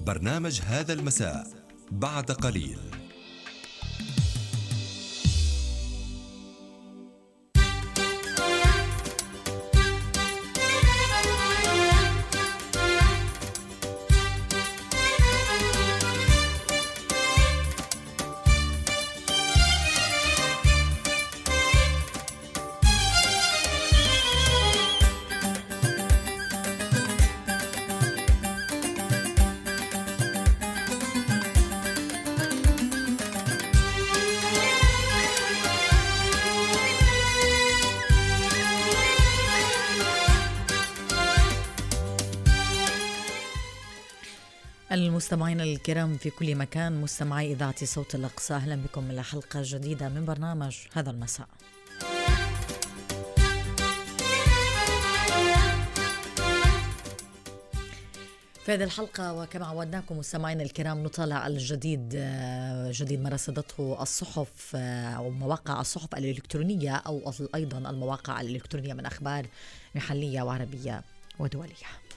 برنامج هذا المساء بعد قليل. المستمعين الكرام في كل مكان، مستمعي إذاعة صوت الأقصى، أهلا بكم إلى حلقة جديدة من برنامج هذا المساء. في هذه الحلقة وكما عودناكم مستمعينا الكرام نطالع جديد ما رصدته الصحف أو مواقع الصحف الإلكترونية أو أيضا المواقع الإلكترونية من أخبار محلية وعربية ودولية.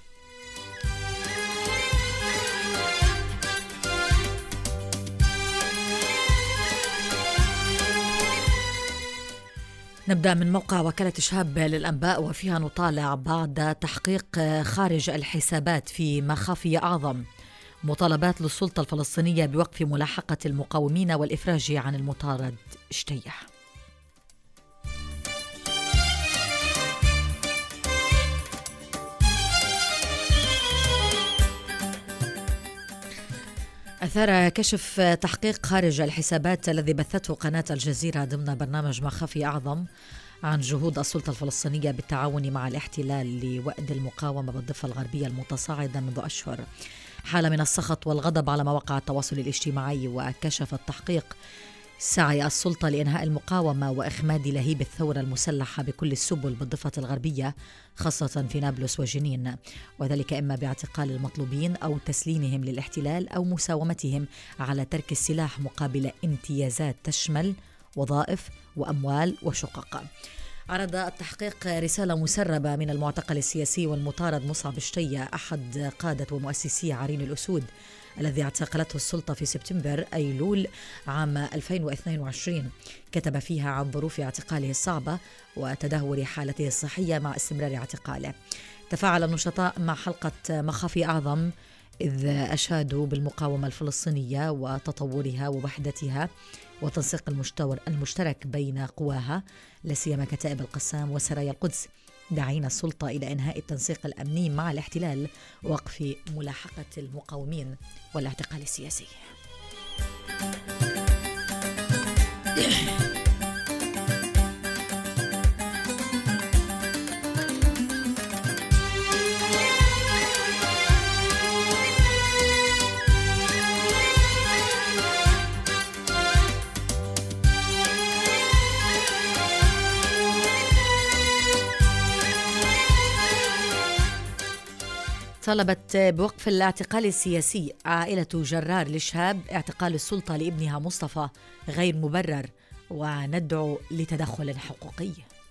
نبدأ من موقع وكالة شهاب للأنباء، وفيها نطالع بعد تحقيق خارج الحسابات في مخافي أعظم مطالبات للسلطة الفلسطينية بوقف ملاحقة المقاومين والإفراج عن المطارد شتيح. أثار كشف تحقيق خارج الحسابات الذي بثته قناة الجزيرة ضمن برنامج مخافي أعظم عن جهود السلطة الفلسطينية بالتعاون مع الاحتلال لوأد المقاومة بالضفة الغربية المتصاعدة منذ أشهر حالة من السخط والغضب على مواقع التواصل الاجتماعي. وكشف التحقيق سعي السلطة لإنهاء المقاومة وإخماد لهيب الثورة المسلحة بكل السبل بالضفة الغربية خاصة في نابلس وجنين، وذلك إما باعتقال المطلوبين أو تسليمهم للاحتلال أو مساومتهم على ترك السلاح مقابل امتيازات تشمل وظائف وأموال وشقق. عرض التحقيق رسالة مسربة من المعتقل السياسي والمطارد مصعب شتية أحد قادة ومؤسسي عرين الأسود الذي اعتقلته السلطة في سبتمبر أيلول عام 2022. كتب فيها عن ظروف اعتقاله الصعبة وتدهور حالته الصحية مع استمرار اعتقاله. تفاعل النشطاء مع حلقة مخافي أعظم إذ أشادوا بالمقاومة الفلسطينية وتطورها ووحدتها وتنسيق المشترك بين قواها لا سيما كتائب القسام وسرايا القدس، داعين السلطة إلى إنهاء التنسيق الأمني مع الاحتلال ووقف ملاحقة المقاومين والاعتقال السياسي. طلبت بوقف الاعتقال السياسي عائلة جرار لشهاب اعتقال السلطة لابنها مصطفى غير مبرر وندعو لتدخل حقوقي.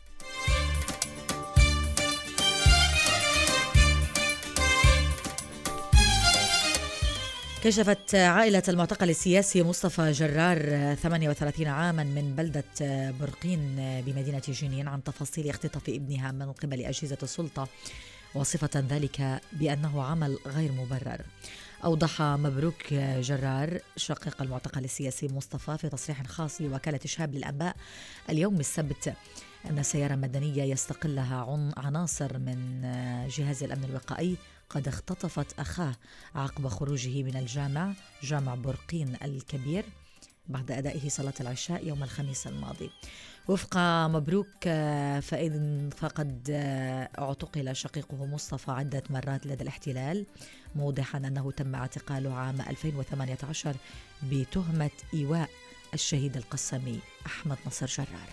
كشفت عائلة المعتقل السياسي مصطفى جرار 38 عاما من بلدة برقين بمدينة جنين عن تفاصيل اختطاف ابنها من قبل أجهزة السلطة، وصفة ذلك بأنه عمل غير مبرر. أوضح مبروك جرار شقيق المعتقل السياسي مصطفى في تصريح خاص لوكالة شهاب للأنباء اليوم السبت أن سيارة مدنية يستقلها عناصر من جهاز الأمن الوقائي قد اختطفت أخاه عقب خروجه من جامع برقين الكبير بعد أدائه صلاة العشاء يوم الخميس الماضي. وفق مبروك فقد اعتقل شقيقه مصطفى عدة مرات لدى الاحتلال، موضحا أنه تم اعتقاله عام 2018 بتهمة إيواء الشهيد القسامي أحمد نصر جرار.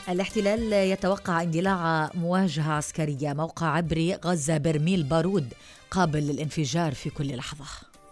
الاحتلال يتوقع اندلاع مواجهة عسكرية موقع عبري غزة برميل بارود قابل للانفجار في كل لحظة.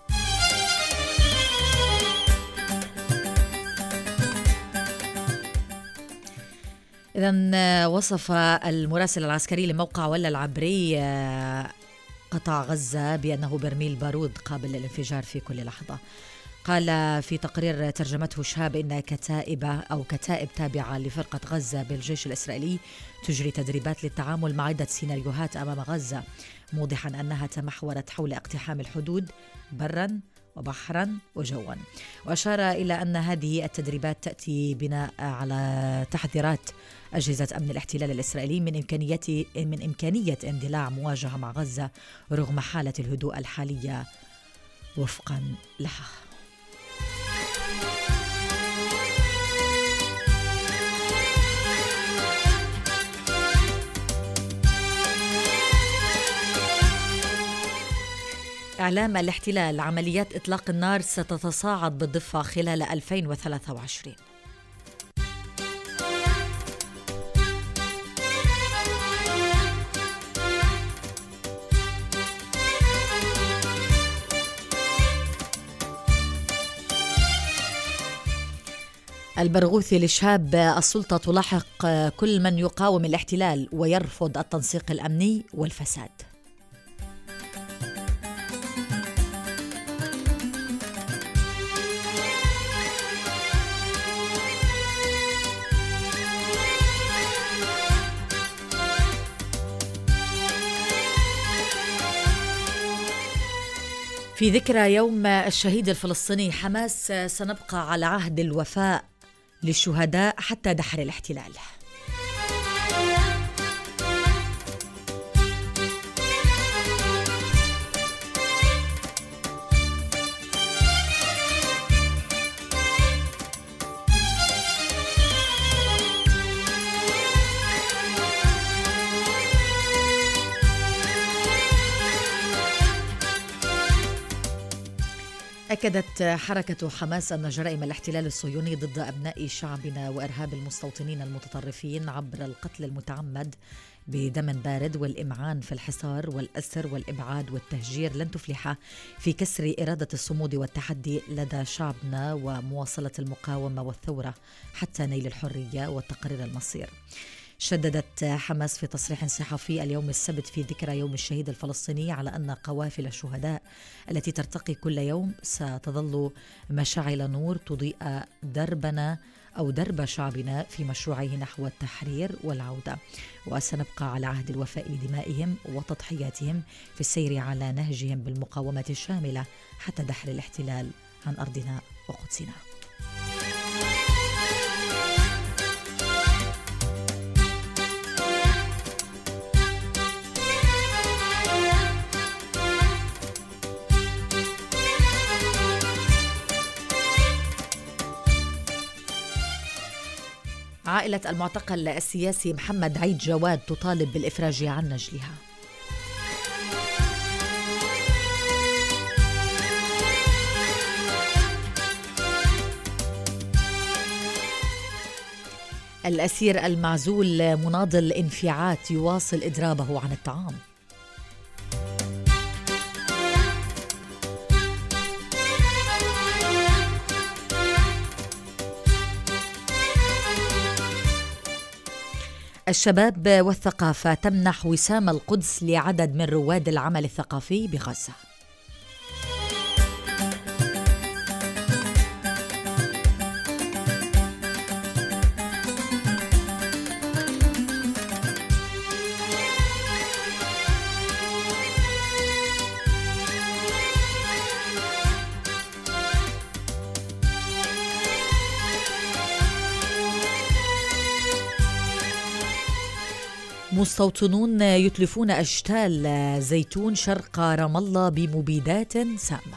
إذن وصف المراسل العسكري لموقع ولا العبري قطاع غزة بأنه برميل بارود قابل للانفجار في كل لحظة. قال في تقرير ترجمته شهاب إن كتائب تابعة لفرقة غزة بالجيش الإسرائيلي تجري تدريبات للتعامل مع عدة سيناريوهات أمام غزة، موضحا أنها تمحورت حول اقتحام الحدود برا وبحرا وجوا. وأشار إلى أن هذه التدريبات تأتي بناء على تحذيرات أجهزة أمن الاحتلال الإسرائيلي من إمكانية اندلاع مواجهة مع غزة رغم حالة الهدوء الحالية وفقا لها. إعلام الاحتلال عمليات إطلاق النار ستتصاعد بالضفة خلال 2023. البرغوثي لشهاب السلطة تلاحق كل من يقاوم الاحتلال ويرفض التنسيق الأمني والفساد. في ذكرى يوم الشهيد الفلسطيني، حماس سنبقى على عهد الوفاء للشهداء حتى دحر الاحتلال. أكدت حركة حماس أن جرائم الاحتلال الصهيوني ضد أبناء شعبنا وإرهاب المستوطنين المتطرفين عبر القتل المتعمد بدم بارد والإمعان في الحصار والأسر والإبعاد والتهجير لن تفلح في كسر إرادة الصمود والتحدي لدى شعبنا ومواصلة المقاومة والثورة حتى نيل الحرية وتقرير المصير. شددت حماس في تصريح صحفي اليوم السبت في ذكرى يوم الشهيد الفلسطيني على أن قوافل الشهداء التي ترتقي كل يوم ستظل مشاعل نور تضيء دربنا أو درب شعبنا في مشروعه نحو التحرير والعودة، وسنبقى على عهد الوفاء لدمائهم وتضحياتهم في السير على نهجهم بالمقاومة الشاملة حتى دحر الاحتلال عن أرضنا وقدسنا. عائلة المعتقل السياسي محمد عيد جواد تطالب بالإفراج عن نجلها. الأسير المعزول مناضل انفعات يواصل إضرابه عن الطعام. الشباب والثقافة تمنح وسام القدس لعدد من رواد العمل الثقافي بغزة. مستوطنون يتلفون أشتال زيتون شرق رام الله بمبيدات سامة.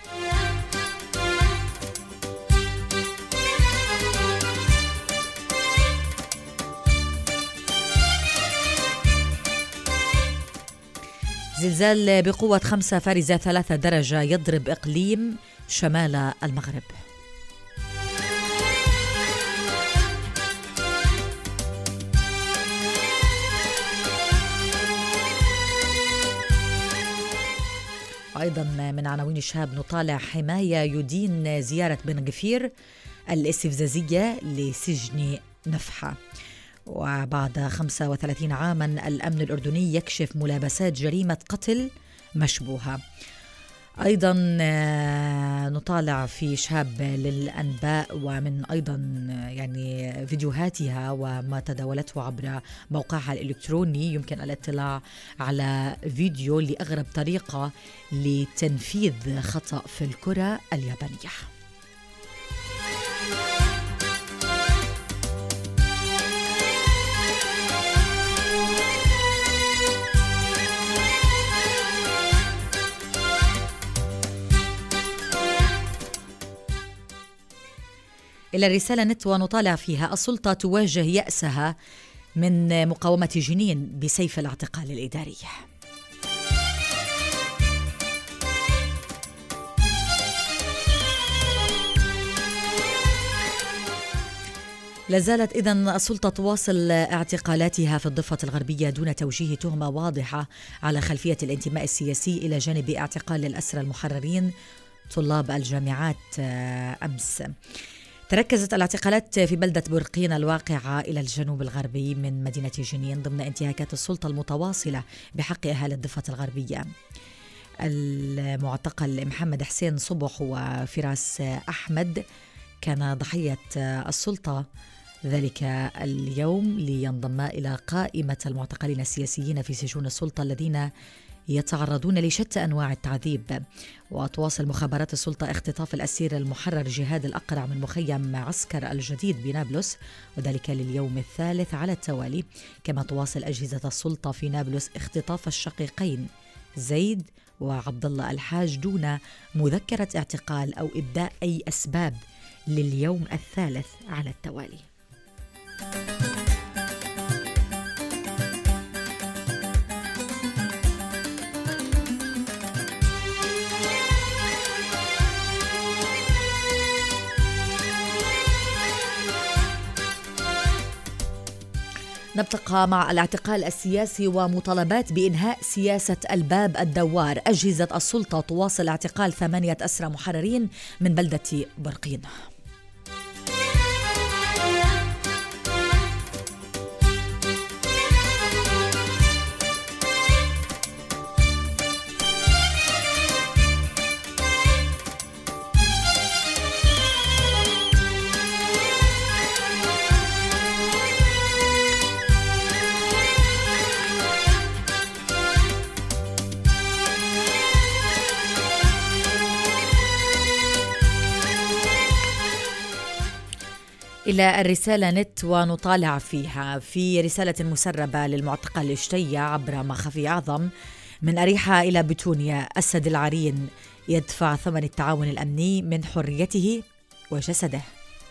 زلزال بقوة 5.3 درجة يضرب إقليم شمال المغرب. أيضا من عناوين الشهاب نطالع حماية يدين زيارة بن غفير الاستفزازية لسجن نفحة. وبعد 35 عاما الأمن الأردني يكشف ملابسات جريمة قتل مشبوهة. أيضا نطالع في شهاب للأنباء ومن أيضا يعني فيديوهاتها وما تداولته عبر موقعها الإلكتروني. يمكن الاطلاع على فيديو لأغرب طريقة لتنفيذ خطأ في الكرة اليابانية. إلى الرسالة نت ونطالع فيها السلطة تواجه يأسها من مقاومة جنين بسيف الاعتقال الإداري. لازالت إذن السلطة تواصل اعتقالاتها في الضفة الغربية دون توجيه تهمة واضحة على خلفية الانتماء السياسي، إلى جانب اعتقال الأسرى المحررين طلاب الجامعات أمس. تركزت الاعتقالات في بلدة برقين الواقعة إلى الجنوب الغربي من مدينة جنين ضمن انتهاكات السلطة المتواصلة بحق أهالي الضفة الغربية. المعتقل محمد حسين صبح وفراس أحمد كان ضحية السلطة ذلك اليوم لينضم إلى قائمة المعتقلين السياسيين في سجون السلطة الذين يتعرضون لشتى أنواع التعذيب. وتواصل مخابرات السلطة اختطاف الأسير المحرر جهاد الأقرع من مخيم عسكر الجديد بنابلس، وذلك لليوم الثالث على التوالي. كما تواصل أجهزة السلطة في نابلس اختطاف الشقيقين زيد وعبد الله الحاج دون مذكرة اعتقال أو إبداء أي أسباب لليوم الثالث على التوالي. نبتقى مع الاعتقال السياسي ومطالبات بإنهاء سياسة الباب الدوار. أجهزة السلطة تواصل اعتقال 8 أسرى محررين من بلدة برقين. إلى الرسالة نت ونطالع فيها في رسالة مسربة للمعتقل الشتية عبر مخفي أعظم: من أريحة إلى بتونيا أسد العرين يدفع ثمن التعاون الأمني من حريته وجسده.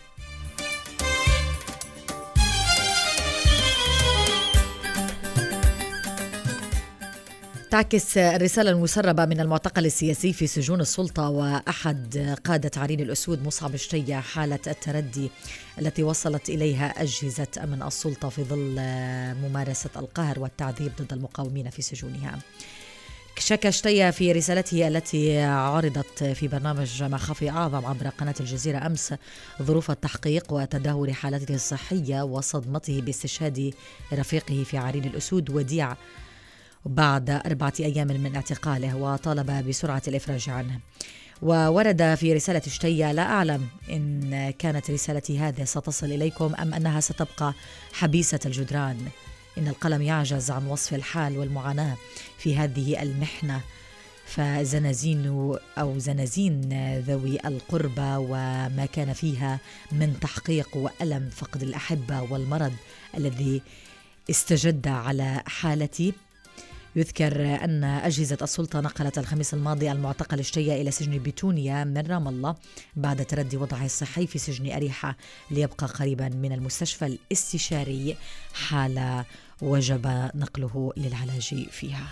تعكس الرسالة المسربة من المعتقل السياسي في سجون السلطة وأحد قادة عرين الأسود مصعب الشتية حالة التردي التي وصلت إليها أجهزة أمن السلطة في ظل ممارسة القهر والتعذيب ضد المقاومين في سجونها. شكى شتية في رسالته التي عرضت في برنامج مخفي أعظم عبر قناة الجزيرة أمس ظروف التحقيق وتدهور حالته الصحية وصدمته باستشهاد رفيقه في عرين الأسود وديع بعد 4 أيام من اعتقاله، وطالب بسرعة الإفراج عنه. وورد في رسالة شتية: لا أعلم إن كانت رسالتي هذه ستصل إليكم أم أنها ستبقى حبيسة الجدران. إن القلم يعجز عن وصف الحال والمعاناة في هذه المحنة، فزنازين أو زنازين ذوي القربى وما كان فيها من تحقيق وألم فقد الأحبة والمرض الذي استجد على حالتي. يذكر أن أجهزة السلطة نقلت الخميس الماضي المعتقل شتية إلى سجن بتونيا من رام الله بعد تردي وضعه الصحي في سجن أريحة ليبقى قريبا من المستشفى الاستشاري حال وجب نقله للعلاج فيها.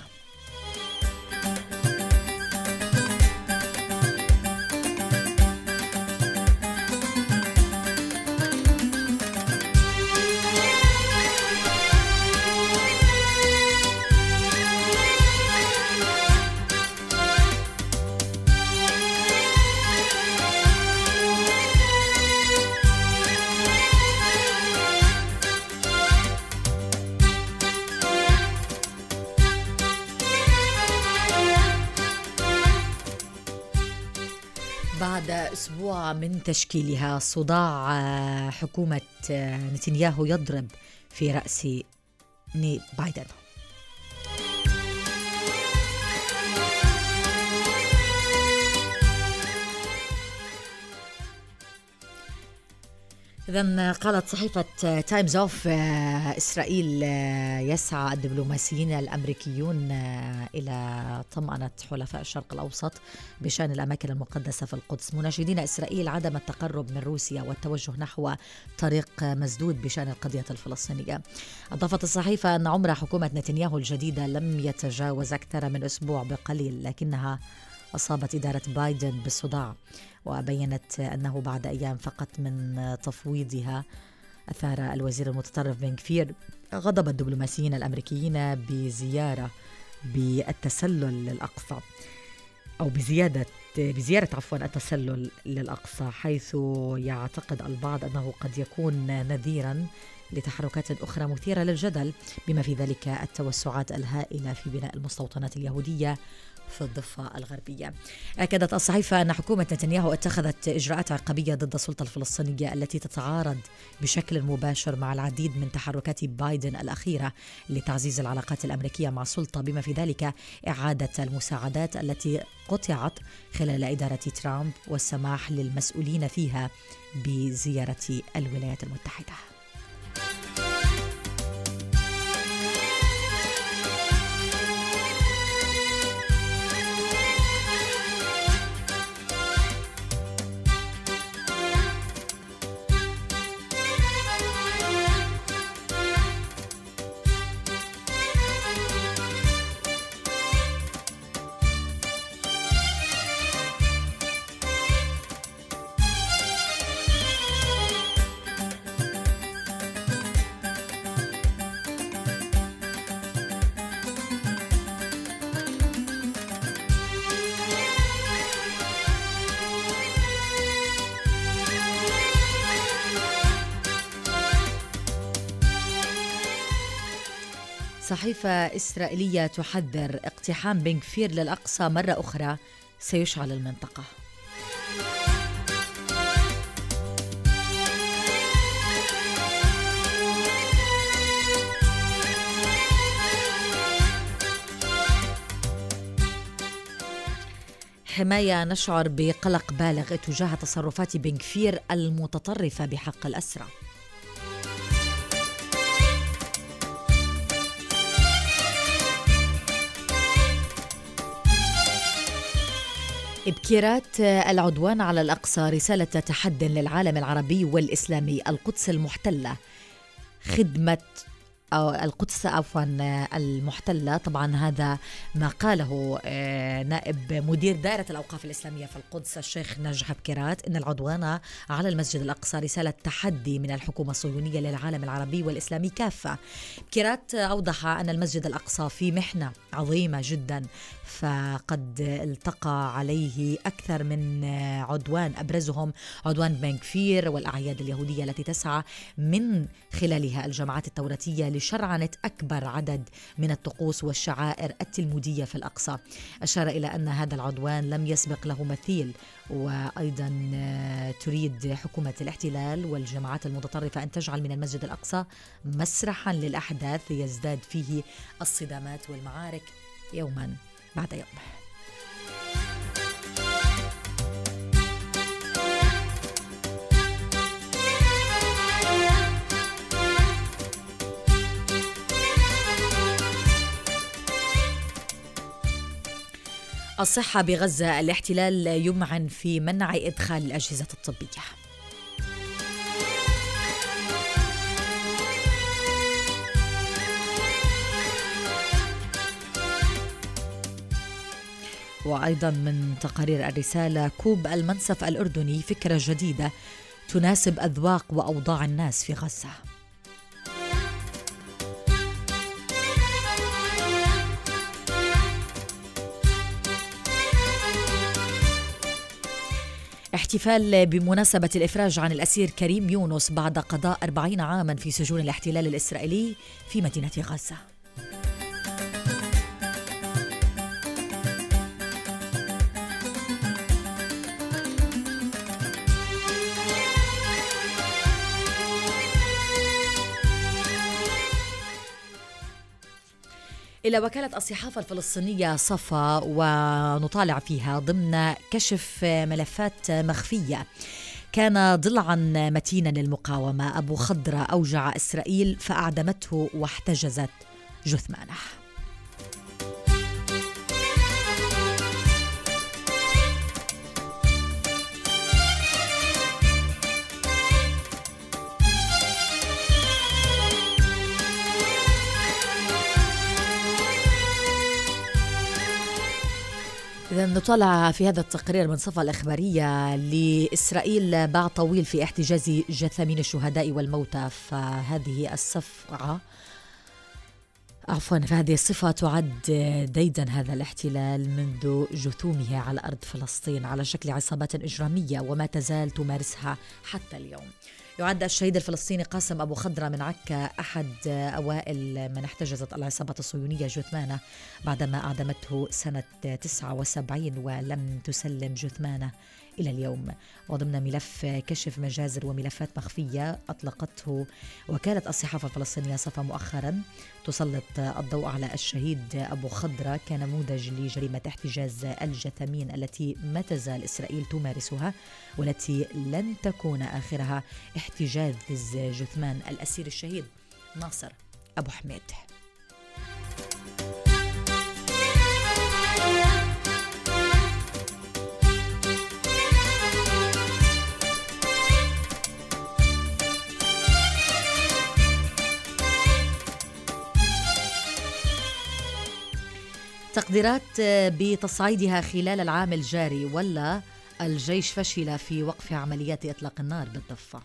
أسبوع من تشكيلها، صداع حكومة نتنياهو يضرب في رأس بايدن. إذن قالت صحيفة تايمز أوف إسرائيل يسعى الدبلوماسيين الأمريكيون إلى طمأنة حلفاء الشرق الأوسط بشأن الأماكن المقدسة في القدس، مناشدين إسرائيل عدم التقرب من روسيا والتوجه نحو طريق مسدود بشأن القضية الفلسطينية. أضافت الصحيفة أن عمر حكومة نتنياهو الجديدة لم يتجاوز أكثر من أسبوع بقليل، لكنها أصابت إدارة بايدن بالصداع، وبيّنت أنه بعد أيام فقط من تفويضها أثار الوزير المتطرف بن غفير غضب الدبلوماسيين الأمريكيين بزيارة بالتسلل للأقصى، أو بزيارة التسلل للأقصى، حيث يعتقد البعض أنه قد يكون نذيراً لتحركات أخرى مثيرة للجدل، بما في ذلك التوسعات الهائلة في بناء المستوطنات اليهودية في الضفة الغربية. أكدت الصحيفة أن حكومة نتنياهو اتخذت إجراءات عقابية ضد السلطة الفلسطينية التي تتعارض بشكل مباشر مع العديد من تحركات بايدن الأخيرة لتعزيز العلاقات الأمريكية مع السلطة، بما في ذلك إعادة المساعدات التي قطعت خلال إدارة ترامب والسماح للمسؤولين فيها بزيارة الولايات المتحدة. صحيفة إسرائيلية تحذر اقتحام بن غفير للأقصى مرة أخرى سيشعل المنطقة. حماية نشعر بقلق بالغ تجاه تصرفات بن غفير المتطرفة بحق الأسرى. ابكيرات العدوان على الأقصى رسالة تحد للعالم العربي والإسلامي. القدس المحتلة خدمة القدس المحتلة. طبعا هذا ما قاله نائب مدير دائرة الأوقاف الإسلامية في القدس الشيخ نجح بكيرات، إن العدوان على المسجد الأقصى رسالة تحدي من الحكومة الصهيونية للعالم العربي والإسلامي كافة. بكيرات أوضح أن المسجد الأقصى في محنة عظيمة جدا، فقد التقى عليه أكثر من عدوان، أبرزهم عدوان بن غفير والأعياد اليهودية التي تسعى من خلالها الجماعات التوراتية لشرعنة أكبر عدد من الطقوس والشعائر التلمودية في الأقصى. أشار إلى أن هذا العدوان لم يسبق له مثيل، وأيضا تريد حكومة الاحتلال والجماعات المتطرفة أن تجعل من المسجد الأقصى مسرحا للأحداث يزداد فيه الصدامات والمعارك يوما بعد يوم. الصحة بغزة. الاحتلال يمعن في منع إدخال الأجهزة الطبية. وأيضا من تقارير الرسالة، كوب المنسف الأردني فكرة جديدة تناسب أذواق وأوضاع الناس في غزة. احتفال بمناسبة الإفراج عن الأسير كريم يونس بعد قضاء 40 عاما في سجون الاحتلال الإسرائيلي في مدينة غزة. إلى وكالة الصحافة الفلسطينية صفا، ونطالع فيها ضمن كشف ملفات مخفية. كان ضلعا متينا للمقاومة أبو خضرة أوجع إسرائيل فأعدمته واحتجزت جثمانه. إذا نطلع في هذا التقرير من صفا الإخبارية لإسرائيل باع طويل في احتجاز جثامين الشهداء والموتى. فهذه الصفة تعد ديدا هذا الاحتلال منذ جثومه على أرض فلسطين على شكل عصابات إجرامية، وما تزال تمارسها حتى اليوم. يعد الشهيد الفلسطيني قاسم أبو خضرة من عكا أحد أوائل من احتجزت العصابات الصهيونية جثمانه بعدما أعدمته سنة 79 ولم تسلم جثمانه إلى اليوم. وضمن ملف كشف مجازر وملفات مخفية أطلقته وكالة الصحافة الفلسطينية صفا مؤخرا تسلط الضوء على الشهيد أبو خضرة كنموذج لجريمة احتجاز الجثامين التي ما تزال إسرائيل تمارسها، والتي لن تكون آخرها احتجاز جثمان الأسير الشهيد ناصر أبو حميد. تقديرات بتصعيدها خلال العام الجاري، ولا الجيش فشل في وقف عمليات إطلاق النار بالضفة.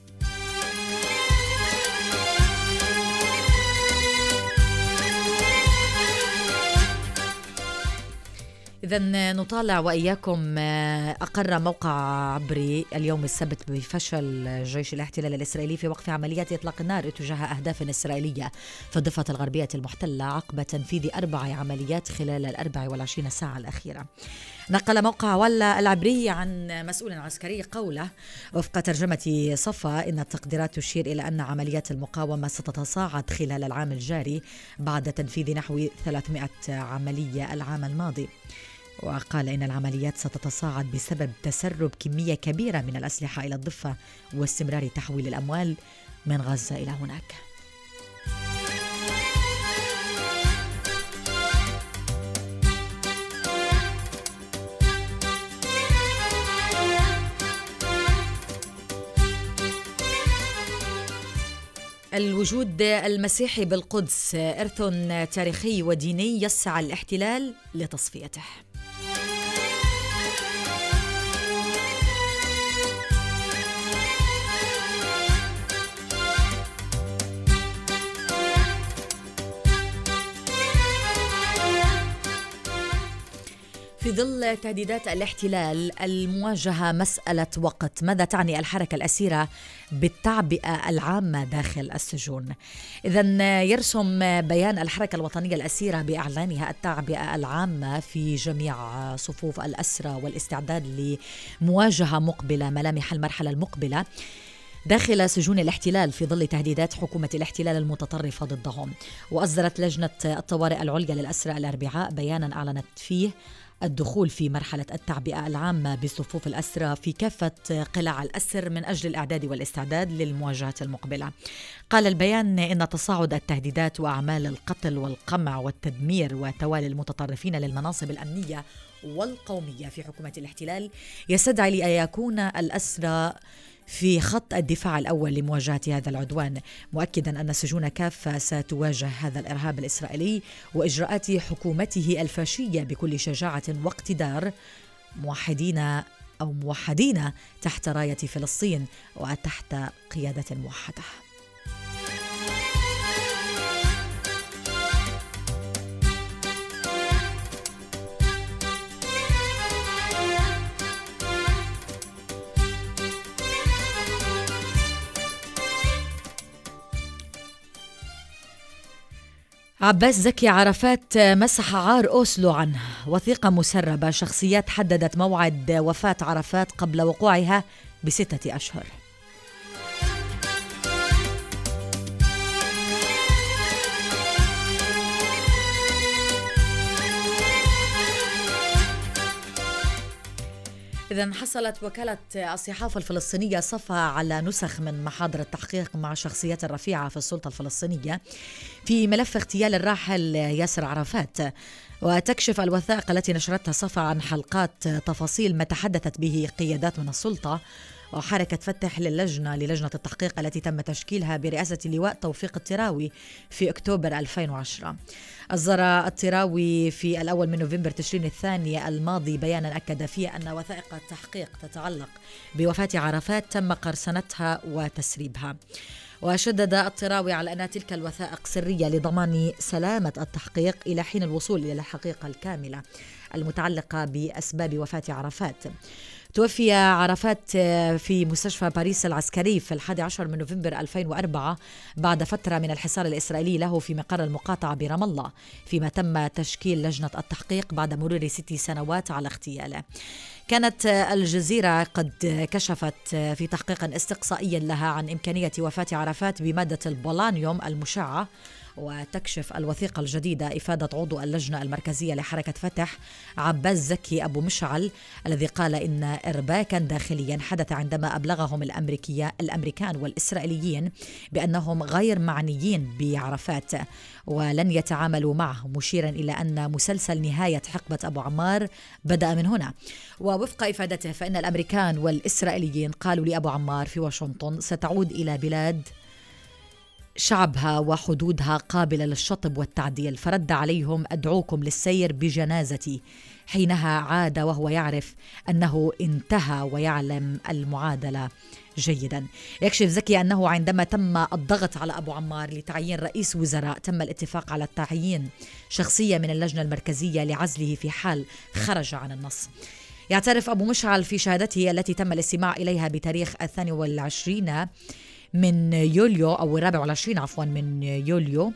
إذن نطالع وإياكم. أقر موقع عبري اليوم السبت بفشل جيش الاحتلال الإسرائيلي في وقف عمليات إطلاق النار اتجاه أهداف إسرائيلية في الضفة الغربية المحتلة عقب تنفيذ 4 عمليات خلال 24 ساعة الأخيرة. نقل موقع ولا العبري عن مسؤول عسكري قوله وفق ترجمة صفا إن التقديرات تشير إلى أن عمليات المقاومة ستتصاعد خلال العام الجاري بعد تنفيذ نحو 300 عملية العام الماضي. وقال إن العمليات ستتصاعد بسبب تسرب كمية كبيرة من الأسلحة إلى الضفة واستمرار تحويل الأموال من غزة إلى هناك. الوجود المسيحي بالقدس إرث تاريخي وديني يسعى الاحتلال لتصفيته. في ظل تهديدات الاحتلال المواجهة مسألة وقت. ماذا تعني الحركة الأسيرة بالتعبئة العامة داخل السجون؟ إذن يرسم بيان الحركة الوطنية الأسيرة بإعلانها التعبئة العامة في جميع صفوف الأسرى والاستعداد لمواجهة مقبلة ملامح المرحلة المقبلة داخل سجون الاحتلال في ظل تهديدات حكومة الاحتلال المتطرفة ضدهم. وأصدرت لجنة الطوارئ العليا للأسرى الأربعاء بيانا أعلنت فيه الدخول في مرحلة التعبئة العامة بصفوف الأسرى في كافة قلاع الأسر من أجل الإعداد والاستعداد للمواجهة المقبلة. قال البيان إن تصاعد التهديدات وأعمال القتل والقمع والتدمير وتوالي المتطرفين للمناصب الأمنية والقومية في حكومة الاحتلال يستدعي لأن يكون الأسرى في خط الدفاع الأول لمواجهة هذا العدوان، مؤكدا أن السجون كافة ستواجه هذا الإرهاب الإسرائيلي وإجراءات حكومته الفاشية بكل شجاعة واقتدار، موحدين تحت راية فلسطين وتحت قيادة موحدة. عباس زكي عرفات مسح عار أوسلو عنه. وثيقة مسربة شخصيات حددت موعد وفاة عرفات قبل وقوعها ب6 أشهر. إذن حصلت وكالة الصحافة الفلسطينية صفا على نسخ من محاضر التحقيق مع شخصيات رفيعة في السلطة الفلسطينية في ملف اغتيال الراحل ياسر عرفات. وتكشف الوثائق التي نشرتها صفا عن حلقات تفاصيل ما تحدثت به قيادات من السلطة وحركة فتح لجنة التحقيق التي تم تشكيلها برئاسة اللواء توفيق الطراوي في أكتوبر 2010. أصدر الطراوي في الأول من نوفمبر تشرين الثاني الماضي بيانا أكد فيه أن وثائق التحقيق تتعلق بوفاة عرفات تم قرصنتها وتسريبها. وشدد الطراوي على أن تلك الوثائق سرية لضمان سلامة التحقيق إلى حين الوصول إلى الحقيقة الكاملة المتعلقة بأسباب وفاة عرفات. توفي عرفات في مستشفى باريس العسكري في 11 من نوفمبر 2004 بعد فترة من الحصار الإسرائيلي له في مقر المقاطعة برام الله، فيما تم تشكيل لجنة التحقيق بعد مرور 6 سنوات على اغتياله. كانت الجزيرة قد كشفت في تحقيق استقصائي لها عن إمكانية وفاة عرفات بمادة البولانيوم المشعة. وتكشف الوثيقة الجديدة إفادة عضو اللجنة المركزية لحركة فتح عباس زكي أبو مشعل الذي قال إن إرباكا داخليا حدث عندما أبلغهم الأمريكان والإسرائيليين بأنهم غير معنيين بعرفات ولن يتعاملوا معه، مشيرا إلى أن مسلسل نهاية حقبة أبو عمار بدأ من هنا. ووفق إفادته فإن الأمريكان والإسرائيليين قالوا لأبو عمار في واشنطن ستعود إلى بلاد شعبها وحدودها قابلة للشطب والتعديل، فرد عليهم أدعوكم للسير بجنازتي. حينها عاد وهو يعرف أنه انتهى ويعلم المعادلة جيدا. يكشف زكي أنه عندما تم الضغط على أبو عمار لتعيين رئيس وزراء تم الاتفاق على تعيين شخصية من اللجنة المركزية لعزله في حال خرج عن النص. يعترف أبو مشعل في شهادته التي تم الاستماع إليها بتاريخ 22 من يوليو أو 24 عفوا من يوليو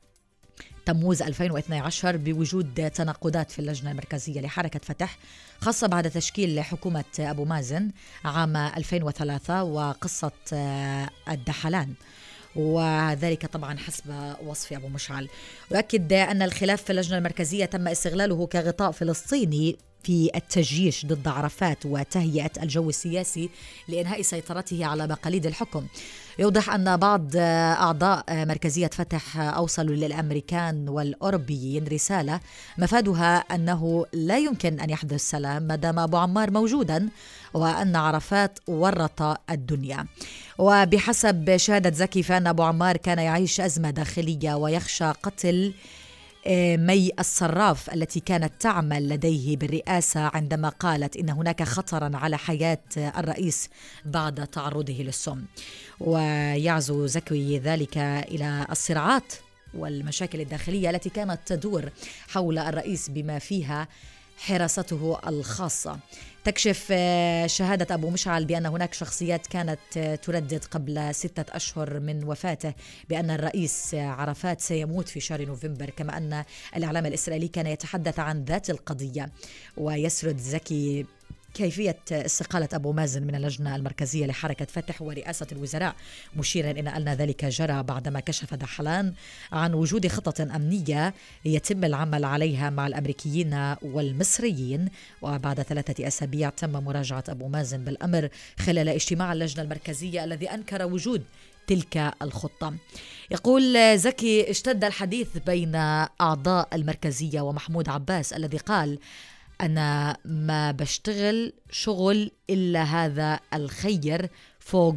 تموز 2012 بوجود تناقضات في اللجنة المركزية لحركة فتح، خاصة بعد تشكيل حكومة أبو مازن عام 2003 وقصة الدحلان، وذلك طبعا حسب وصف أبو مشعل. ويؤكد أن الخلاف في اللجنة المركزية تم استغلاله كغطاء فلسطيني في التجيش ضد عرفات وتهيئة الجو السياسي لإنهاء سيطرته على مقاليد الحكم. يوضح أن بعض أعضاء مركزية فتح أوصلوا للأمريكان والأوروبيين رسالة مفادها أنه لا يمكن أن يحدث سلام ما دام أبو عمار موجودا وأن عرفات ورط الدنيا. وبحسب شهادة زكي فإن أبو عمار كان يعيش أزمة داخلية ويخشى قتل مي الصراف التي كانت تعمل لديه بالرئاسة عندما قالت إن هناك خطرا على حياة الرئيس بعد تعرضه للسم. ويعزو زكي ذلك إلى الصراعات والمشاكل الداخلية التي كانت تدور حول الرئيس بما فيها حراسته الخاصة. تكشف شهادة أبو مشعل بأن هناك شخصيات كانت تردد قبل 6 أشهر من وفاته بأن الرئيس عرفات سيموت في شهر نوفمبر، كما أن الإعلام الإسرائيلي كان يتحدث عن ذات القضية. ويسرد زكي كيفية استقالة أبو مازن من اللجنة المركزية لحركة فتح ورئاسة الوزراء، مشيرا إلى أن ذلك جرى بعدما كشف دحلان عن وجود خطط أمنية يتم العمل عليها مع الأمريكيين والمصريين. وبعد 3 أسابيع تم مراجعة أبو مازن بالأمر خلال اجتماع اللجنة المركزية الذي أنكر وجود تلك الخطة. يقول زكي اشتد الحديث بين أعضاء المركزية ومحمود عباس الذي قال: أنا ما بشتغل شغل إلا هذا الخير فوق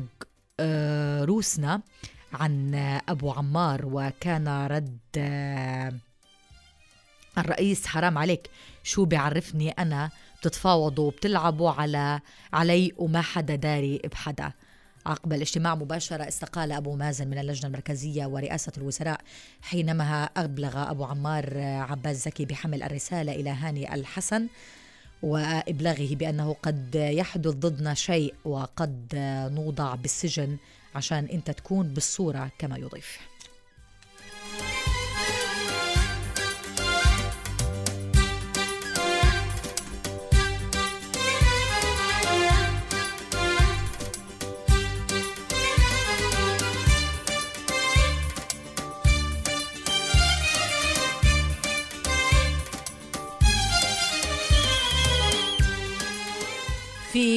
روسنا عن أبو عمار. وكان رد الرئيس: حرام عليك، شو بيعرفني أنا؟ بتتفاوضوا وبتلعبوا علي وما حدا داري بحدا. عقب الاجتماع مباشرة استقال أبو مازن من اللجنة المركزية ورئاسة الوزراء، حينما أبلغ أبو عمار عباس زكي بحمل الرسالة إلى هاني الحسن وإبلاغه بأنه قد يحدث ضدنا شيء وقد نوضع بالسجن عشان أنت تكون بالصورة كما يضيف.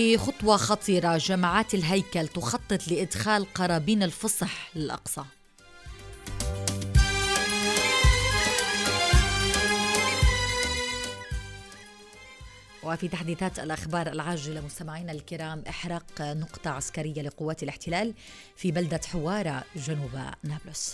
في خطوة خطيرة، جماعات الهيكل تخطط لإدخال قرابين الفصح للأقصى. وفي تحديثات الأخبار العاجلة مستمعينا الكرام، إحراق نقطة عسكرية لقوات الاحتلال في بلدة حوارة جنوب نابلس.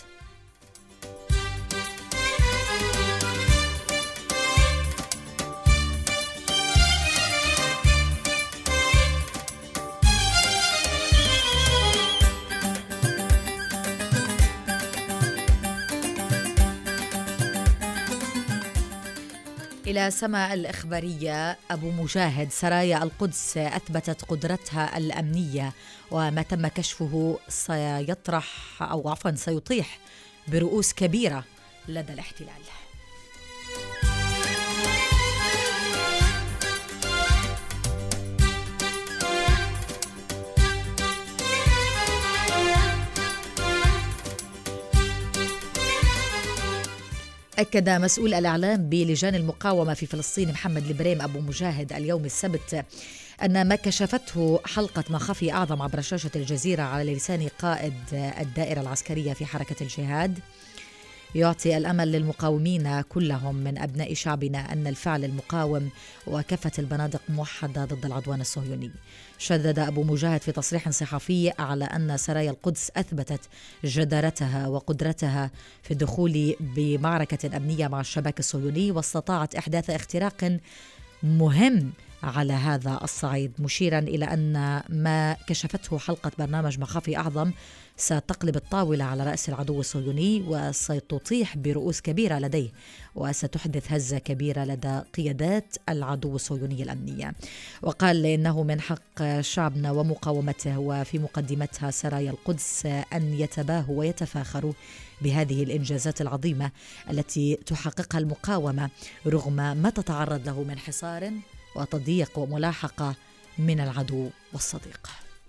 إلى سما الإخبارية، أبو مجاهد، سرايا القدس أثبتت قدرتها الأمنية وما تم كشفه سيطيح برؤوس كبيرة لدى الاحتلال. أكد مسؤول الإعلام بلجان المقاومة في فلسطين محمد البريم أبو مجاهد اليوم السبت أن ما كشفته حلقة ما خفي أعظم عبر شاشة الجزيرة على لسان قائد الدائرة العسكرية في حركة الجهاد يعطي الأمل للمقاومين كلهم من أبناء شعبنا أن الفعل المقاوم وكافة البنادق موحدة ضد العدوان الصهيوني. شدد أبو مجاهد في تصريح صحفي على أن سرايا القدس أثبتت جدارتها وقدرتها في الدخول بمعركة أمنية مع الشباك الصهيوني، واستطاعت إحداث اختراق مهم على هذا الصعيد، مشيرا إلى أن ما كشفته حلقة برنامج مخافي أعظم ستقلب الطاولة على رأس العدو الصهيوني وستطيح برؤوس كبيرة لديه، وستحدث هزة كبيرة لدى قيادات العدو الصهيوني الأمنية. وقال إنه من حق شعبنا ومقاومته وفي مقدمتها سرايا القدس أن يتباهوا ويتفاخروا بهذه الإنجازات العظيمة التي تحققها المقاومة رغم ما تتعرض له من حصار وتضييق وملاحقة من العدو والصديق.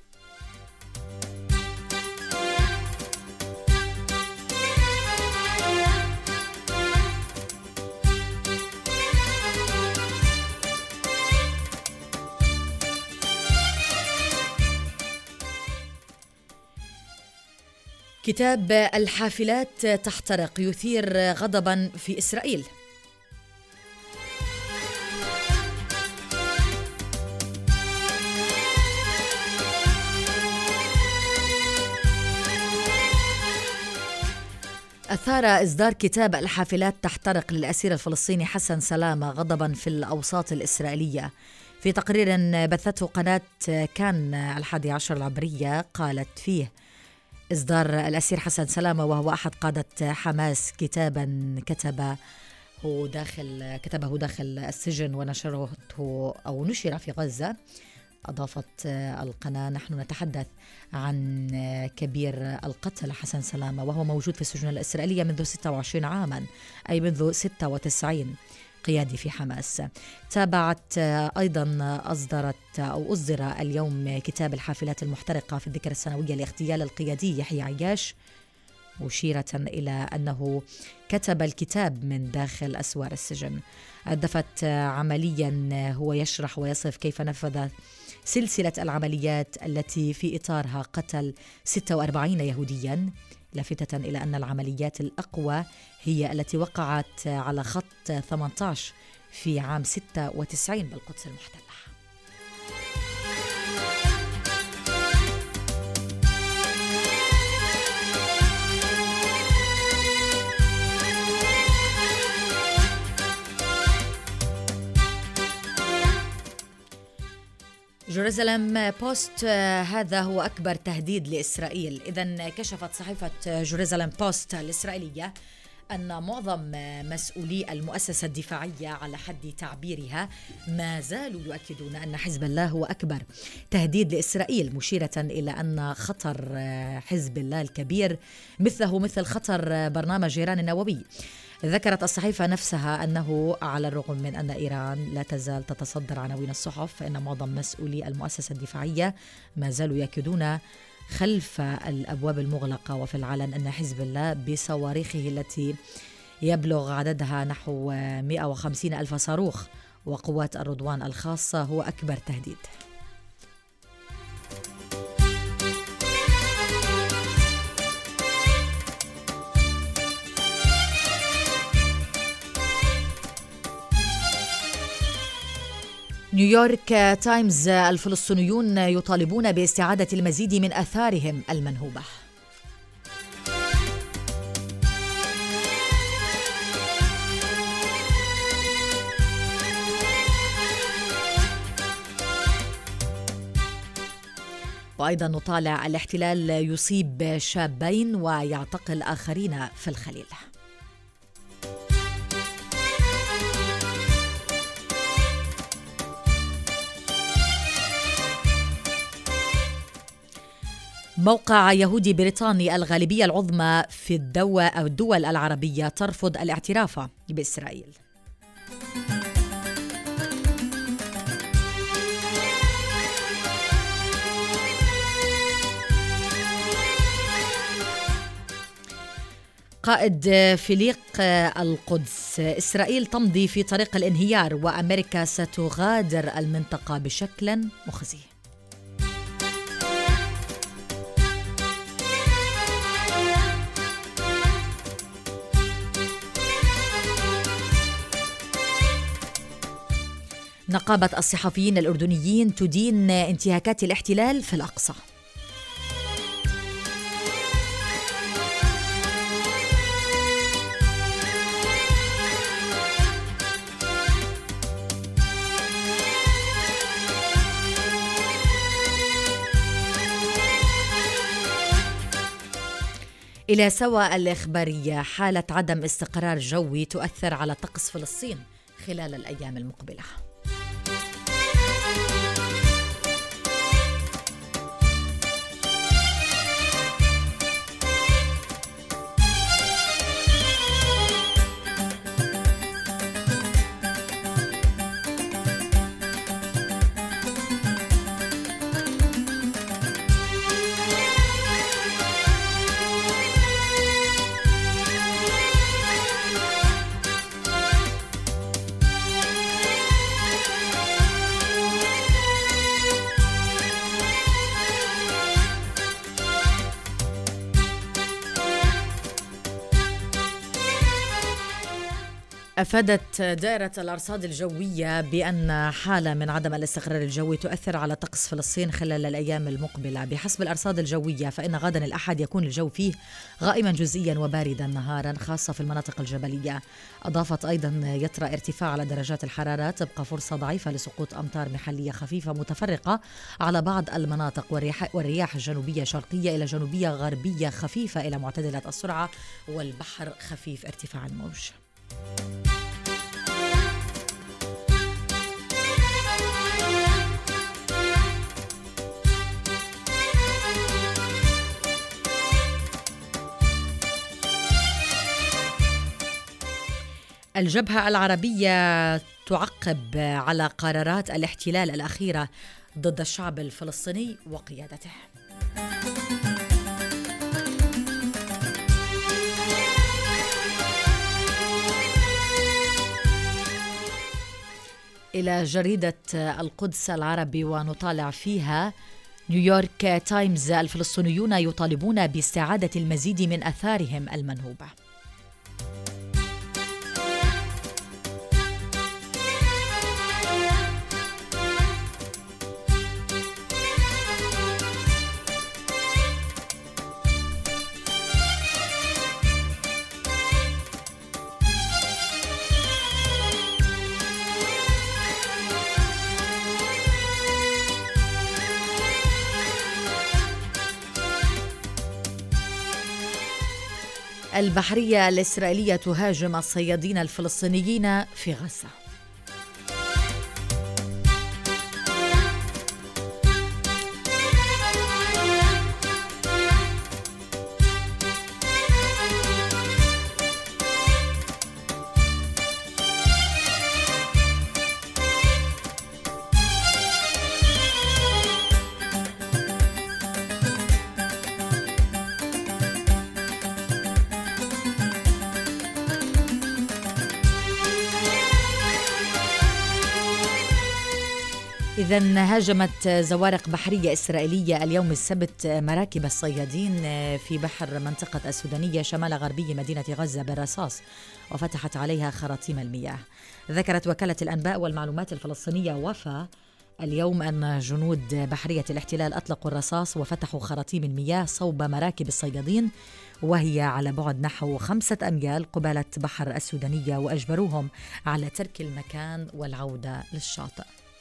كتاب الحافلات تحترق يثير غضبا في إسرائيل. أثار إصدار كتاب الحافلات تحترق للأسير الفلسطيني حسن سلامة غضبا في الأوساط الإسرائيلية. في تقرير بثته قناة كان 11 العبرية قالت فيه إصدار الأسير حسن سلامة وهو أحد قادة حماس كتابا كتبه داخل السجن ونشرته أو نشر في غزة. أضافت القناة: نحن نتحدث عن كبير القتل حسن سلامة وهو موجود في السجن الإسرائيلية منذ 26 عاما، أي منذ 96، قيادي في حماس. تابعت أيضا أصدر اليوم كتاب الحافلات المحترقة في الذكرى السنوية لاغتيال القيادي يحيى عياش، مشيرة إلى أنه كتب الكتاب من داخل أسوار السجن. أردفت عمليا هو يشرح ويصف كيف نفذ سلسلة العمليات التي في إطارها قتل 46 يهوديا، لافتة إلى أن العمليات الأقوى هي التي وقعت على خط 18 في عام 96 بالقدس المحتلة. جيروزاليم بوست، هذا هو أكبر تهديد لإسرائيل. إذن كشفت صحيفة جيروزاليم بوست الإسرائيلية أن معظم مسؤولي المؤسسة الدفاعية على حد تعبيرها ما زالوا يؤكدون أن حزب الله هو أكبر تهديد لإسرائيل، مشيرة إلى أن خطر حزب الله الكبير مثل خطر برنامج إيران النووي. ذكرت الصحيفة نفسها أنه على الرغم من أن إيران لا تزال تتصدر عناوين الصحف، فإن معظم مسؤولي المؤسسة الدفاعية ما زالوا يأكدون خلف الأبواب المغلقة وفي العلن أن حزب الله بصواريخه التي يبلغ عددها نحو 150 ألف صاروخ وقوات الرضوان الخاصة هو أكبر تهديد. نيويورك تايمز: الفلسطينيون يطالبون باستعادة المزيد من آثارهم المنهوبة. وأيضا نطالع: الاحتلال يصيب شابين ويعتقل آخرين في الخليل. موقع يهودي بريطاني: الغالبية العظمى في الدول العربية ترفض الاعتراف بإسرائيل. قائد فيليق القدس: إسرائيل تمضي في طريق الانهيار وأمريكا ستغادر المنطقة بشكل مخزي. نقابة الصحفيين الأردنيين تدين انتهاكات الاحتلال في الأقصى. إلى سوا الإخبارية: حالة عدم استقرار جوي تؤثر على طقس فلسطين خلال الأيام المقبلة. أفادت دائرة الأرصاد الجوية بأن حالة من عدم الاستقرار الجوي تؤثر على طقس فلسطين خلال الأيام المقبلة. بحسب الأرصاد الجوية فإن غدا الأحد يكون الجو فيه غائما جزئيا وباردا نهارا خاصة في المناطق الجبلية. أضافت أيضا: يطرأ ارتفاع على درجات الحرارة، تبقى فرصة ضعيفة لسقوط أمطار محلية خفيفة متفرقة على بعض المناطق، والرياح جنوبية شرقية إلى جنوبية غربية خفيفة إلى معتدلة السرعة، والبحر خفيف ارتفاع الموج. الجبهة العربية تعقب على قرارات الاحتلال الأخيرة ضد الشعب الفلسطيني وقيادته. إلى جريدة القدس العربي ونطالع فيها: نيويورك تايمز: الفلسطينيون يطالبون باستعادة المزيد من آثارهم المنهوبة. البحرية الإسرائيلية تهاجم الصيادين الفلسطينيين في غزة. إذا هاجمت زوارق بحرية إسرائيلية اليوم السبت مراكب الصيادين في بحر منطقة السودانية شمال غربي مدينة غزة بالرصاص وفتحت عليها خراطيم المياه. ذكرت وكالة الأنباء والمعلومات الفلسطينية وفا اليوم أن جنود بحرية الاحتلال أطلقوا الرصاص وفتحوا خراطيم المياه صوب مراكب الصيادين وهي على بعد نحو 5 أميال قبالة بحر السودانية، وأجبروهم على ترك المكان والعودة للشاطئ.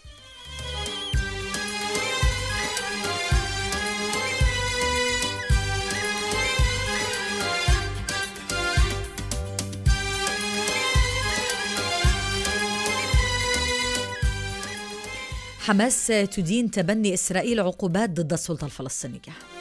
حماس تدين تبني إسرائيل عقوبات ضد السلطة الفلسطينية.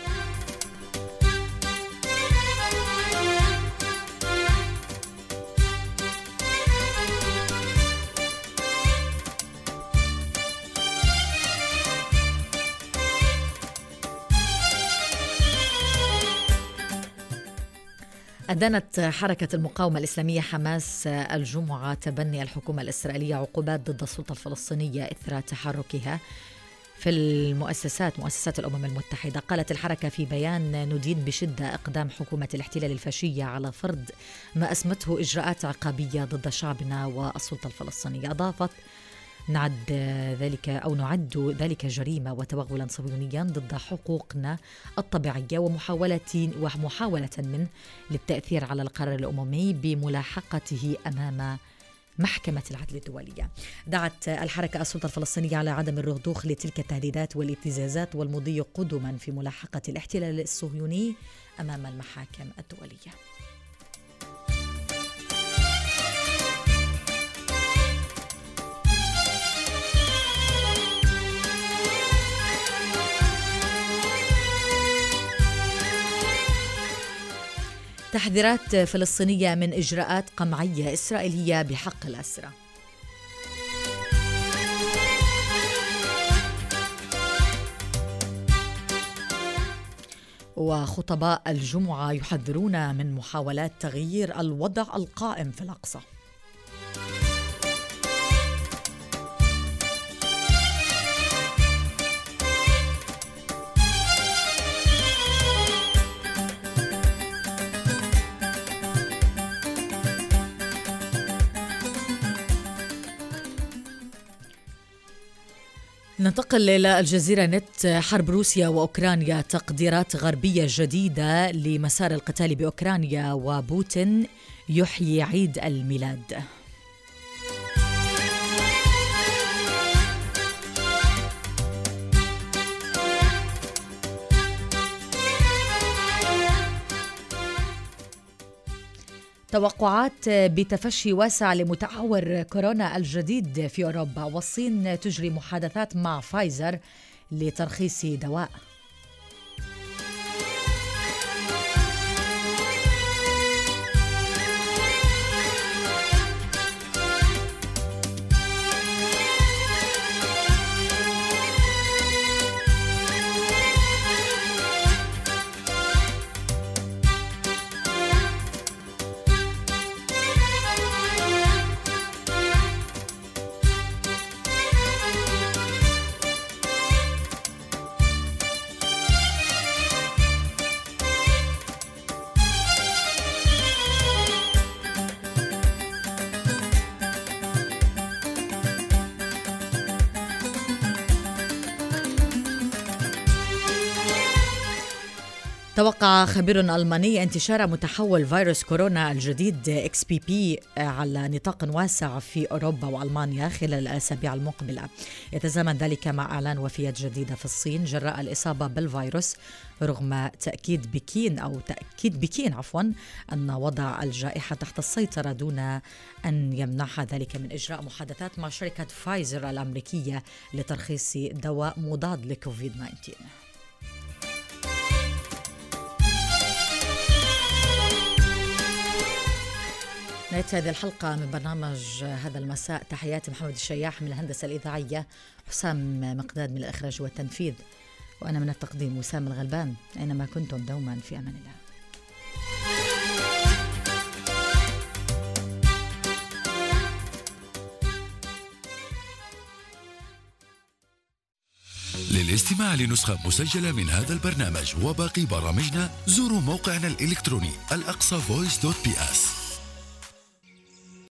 أدانت حركة المقاومة الإسلامية حماس الجمعة تبني الحكومة الإسرائيلية عقوبات ضد السلطة الفلسطينية إثر تحركها في مؤسسات الأمم المتحدة. قالت الحركة في بيان: ندين بشدة إقدام حكومة الاحتلال الفاشية على فرض ما أسمته إجراءات عقابية ضد شعبنا والسلطة الفلسطينية. أضافت: نعد ذلك جريمة وتوغلا صهيونيا ضد حقوقنا الطبيعية ومحاولة منه للتأثير على القرار الأممي بملاحقته أمام محكمة العدل الدولية. دعت الحركة السلطة الفلسطينية على عدم الرضوخ لتلك التهديدات والابتزازات والمضي قدما في ملاحقة الاحتلال الصهيوني أمام المحاكم الدولية. تحذيرات فلسطينية من إجراءات قمعية إسرائيلية بحق الأسرى. وخطباء الجمعة يحذرون من محاولات تغيير الوضع القائم في الأقصى. ننتقل إلى الجزيرة نت. حرب روسيا وأوكرانيا، تقديرات غربية جديدة لمسار القتال بأوكرانيا، وبوتين يحيي عيد الميلاد. توقعات بتفشي واسع لمتحور كورونا الجديد في أوروبا، والصين تجري محادثات مع فايزر لترخيص دواء. توقع خبير ألماني انتشار متحول فيروس كورونا الجديد XBB على نطاق واسع في أوروبا وألمانيا خلال الأسابيع المقبلة. يتزامن ذلك مع إعلان وفيات جديدة في الصين جراء الإصابة بالفيروس، رغم تأكيد بكين أن وضع الجائحة تحت السيطرة، دون أن يمنعها ذلك من إجراء محادثات مع شركة فايزر الأمريكية لترخيص دواء مضاد لكوفيد 19. نهاية هذه الحلقة من برنامج هذا المساء. تحياتي محمد الشياح من الهندسة الإذاعية، حسام مقداد من الإخراج والتنفيذ، وأنا من التقديم وسام الغلبان. أينما كنتم دوما في أمان الله. للاستماع لنسخة مسجلة من هذا البرنامج وباقي برامجنا زوروا موقعنا الإلكتروني الأقصى voice.ps.